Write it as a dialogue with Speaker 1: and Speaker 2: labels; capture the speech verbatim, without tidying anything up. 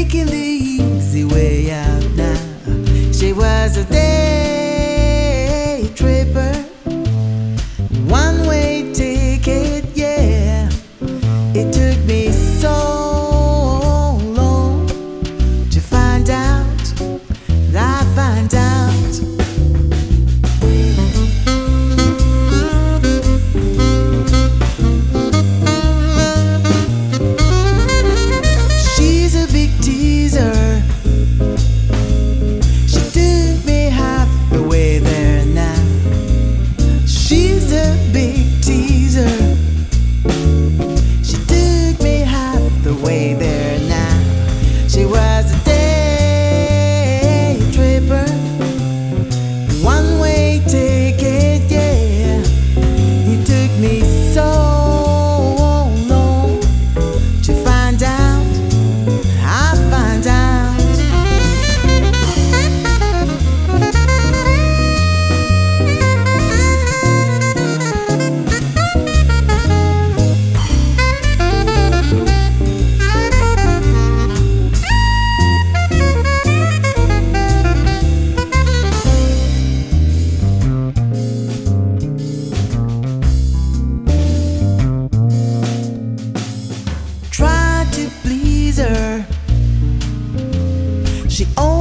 Speaker 1: taking the easy way out now. She was a day tripper, one way ticket, yeah. It took me so long to find out, I find out. She's a big teaser. She took me half the way there now. She's a big teaser. She took me half the way there now. She was a day tripper, one way ticket, yeah. It took me so long to find out, I find out. Tried to please her. She only